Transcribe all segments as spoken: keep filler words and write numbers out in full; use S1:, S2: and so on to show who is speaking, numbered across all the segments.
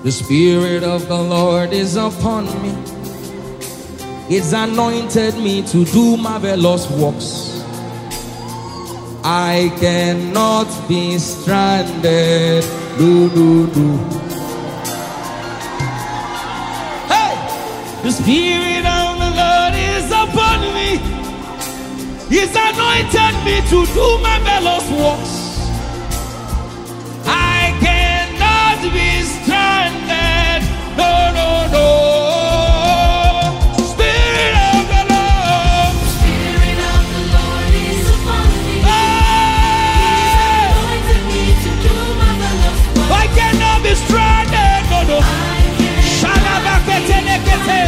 S1: The Spirit of the Lord is upon me. It's anointed me to do marvelous works. I cannot be stranded. Do, do, do. Hey! The Spirit of the Lord is upon me. He's anointed me to do marvelous works. I cannot be stranded. No, no, no. Spirit of the Lord.
S2: Spirit of the Lord is upon me.
S1: Hey!
S2: He's anointed me to do marvelous works.
S1: I cannot be stranded. No, no.
S2: I cannot
S1: Shalabakete-nekete.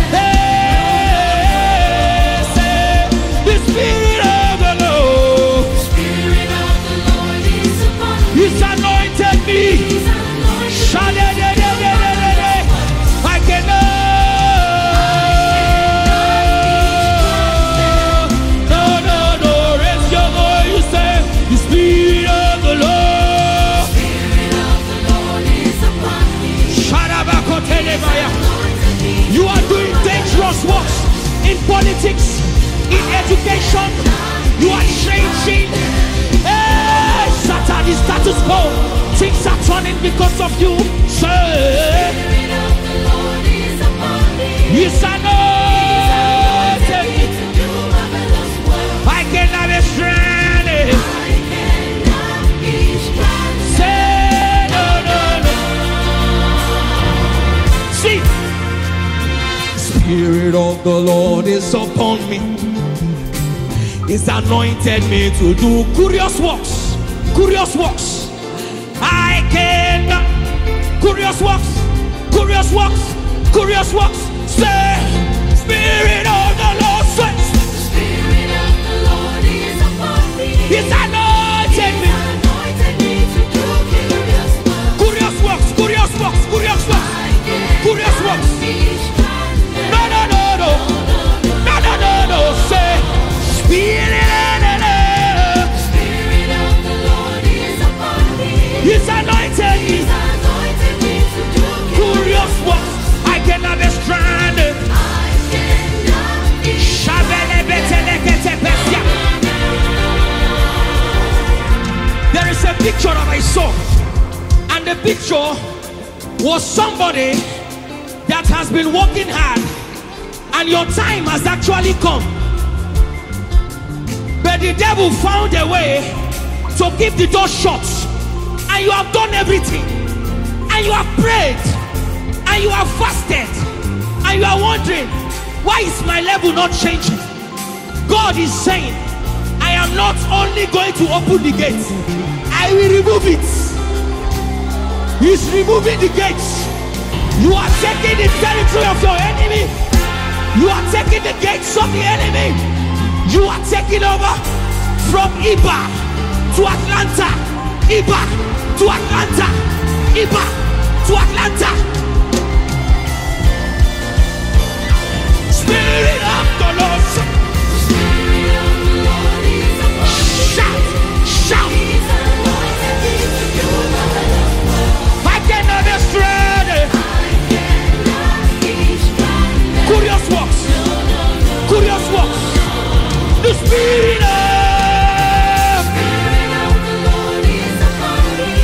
S1: Hey, say, the Spirit of the Lord.
S2: Spirit of the Lord is upon me.
S1: He's anointed me.
S2: He's anointed me
S1: Shadadadadadadada. I cannot. No, no, no. Raise your voice. Say, the Spirit of the Lord.
S2: Spirit of the Lord is upon me.
S1: Shadabakotelebaya.
S2: Anointed me.
S1: You are doing dangerous works in politics, in education. You are changing. Hey, Satan, the status quo. Things are turning because of you. Say,
S2: Spirit of the Lord is upon me.
S1: He's anointed me.
S2: To do marvelous works.
S1: I cannot be stranded.
S2: I cannot be stranded.
S1: Say, no, no, no. See, Spirit of the Lord is upon me. He's anointed me to do curious works. Curious works. I cannot. Curious works. Curious works. Curious works. Say, Spirit of the Lord says,
S2: Spirit of the Lord is upon me.
S1: He's anointed me.
S2: Anointed me to do curious works.
S1: Curious works. Curious works. Curious works. Curious works. No, no, no, no. No, no, no, no. Say, Spirit of the Lord.
S2: Spirit of the Lord is upon me.
S1: He's anointed me.
S2: He's anointed me to do
S1: Curious works. I cannot be stranded.
S2: I cannot be
S1: Shabelebetelekete-pesia. There is a picture that I saw, and the picture was somebody that has been working hard, and your time has actually come. But the devil found a way to keep the door shut, and you have done everything, and you have prayed, and you have fasted, and you are wondering, why is my level not changing? God is saying, I am not only going to open the gates, I will remove it. He's removing the gates. You are taking the territory of your enemy. You are taking the gates of the enemy. You are taking over from Iba to Atlanta. Iba to Atlanta. Iba to Atlanta. Spirit of the Lord.
S2: Spirit of the Lord is upon me.
S1: Shout, shout.
S2: He's anointed me to do marvelous works.
S1: I cannot be stranded.
S2: I cannot be stranded.
S1: Curious works.
S2: No, no, no.
S1: Curious works. The Spirit of
S2: Spirit of the Lord is upon me.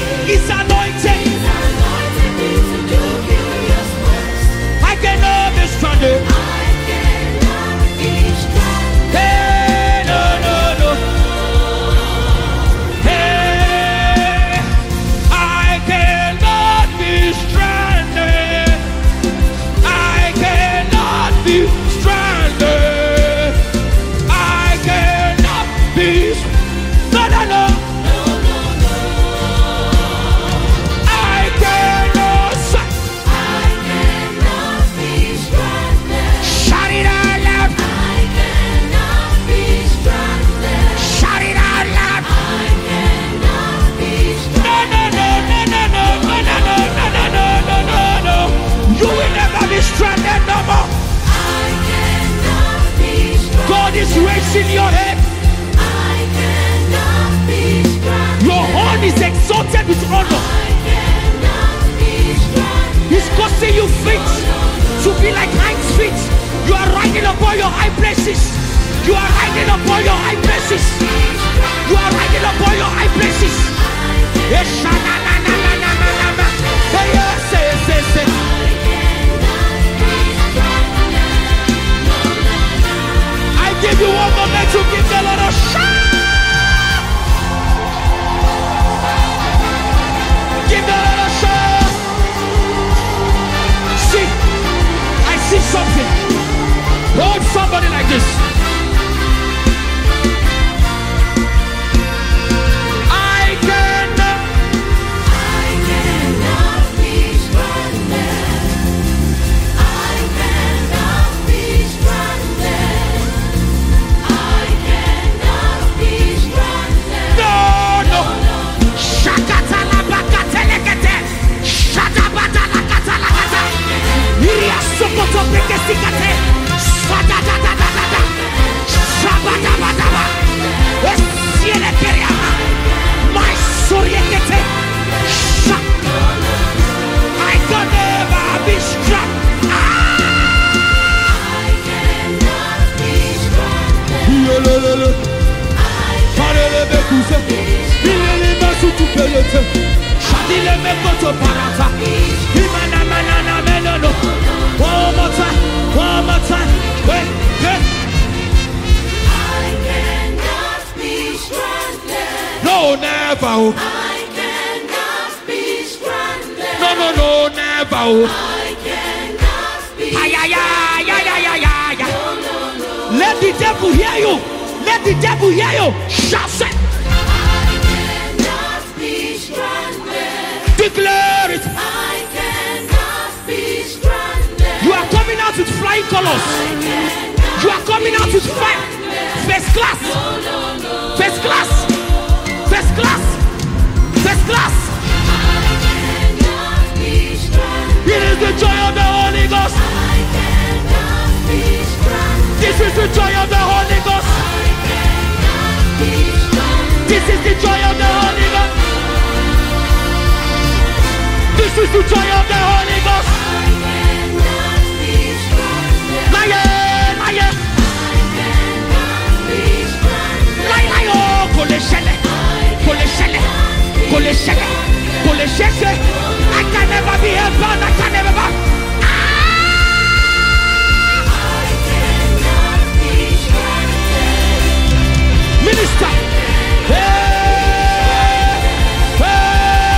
S1: your high places. You are riding upon your high places. You are riding upon your high places. Yes, na na na na na na na na. Yes, yes, yes, yes. I give you one moment to give the Lord a shout. Give the Lord a shout. See, I see something. Hold somebody like this. I cannot,
S2: I cannot be stranded. I cannot be stranded. I cannot be stranded.
S1: no, no. Shakatalabakatelekete. Shatabatalakatalakata. Iriasokotopekesikate. Sadadadadadada. Shabadabadaba. Esielekeriama. Maisuriekete. Sha- I can never be struck.
S2: I cannot be stranded.
S1: Yolololo. Parelebekuse. Ilelebasutupelete. Shadilemekotoparata. Imanamananamenono. One more time. One more time. Wait, wait.
S2: I cannot be stranded.
S1: No, never. oh.
S2: I cannot be stranded.
S1: No, no, no, never. oh.
S2: I cannot be
S1: Ay, ay, ay, ay, ay, ay, ay, ay. Let the devil hear you. Let the devil hear you. Shout it.
S2: I cannot be stranded.
S1: Declare it.
S2: I cannot be stranded.
S1: You are coming out with flying colors. You are coming out with fire. First class. First class. First class. First class.
S2: Cannot be stranded.
S1: It is the joy of the Holy Ghost.
S2: I cannot be stranded.
S1: This is the joy of the Holy Ghost.
S2: Be stranded.
S1: This is the joy of the Holy Ghost. This is the joy of the Holy Ghost.
S2: Cannot be stranded.
S1: Lion, lion,
S2: Be stranded.
S1: lion, lion. Koleshele, koleshele, koleshele, koleshele. I can never be held bound. I can never be.
S2: Cannot be stranded.
S1: Minister. Hey, hey,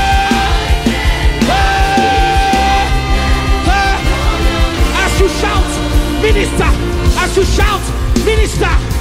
S1: hey, hey. As you shout, minister. As you shout, minister.